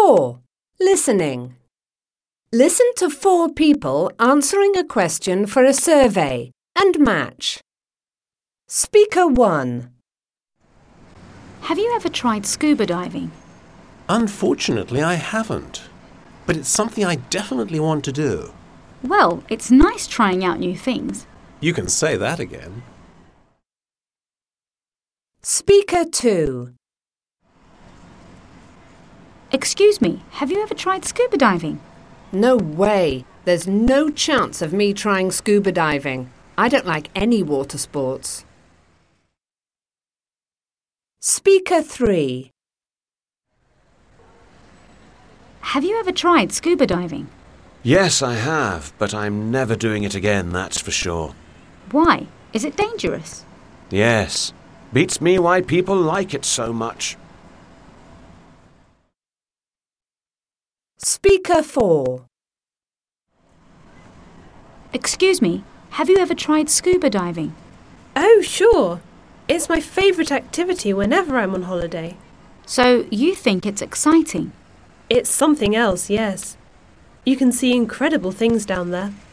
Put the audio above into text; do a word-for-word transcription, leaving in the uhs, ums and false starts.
four. Listening. Listen to four people answering a question for a survey and match. Speaker one. Have you ever tried scuba diving? Unfortunately, I haven't. But it's something I definitely want to do. Well, it's nice trying out new things. You can say that again. Speaker two. Excuse me, have you ever tried scuba diving? No way. There's no chance of me trying scuba diving. I don't like any water sports. Speaker three. Have you ever tried scuba diving? Yes, I have, but I'm never doing it again, that's for sure. Why? Is it dangerous? Yes. Beats me why people like it so much. Speaker four. Excuse me, have you ever tried scuba diving? Oh, sure. It's my favourite activity whenever I'm on holiday. So you think it's exciting? It's something else, yes. You can see incredible things down there.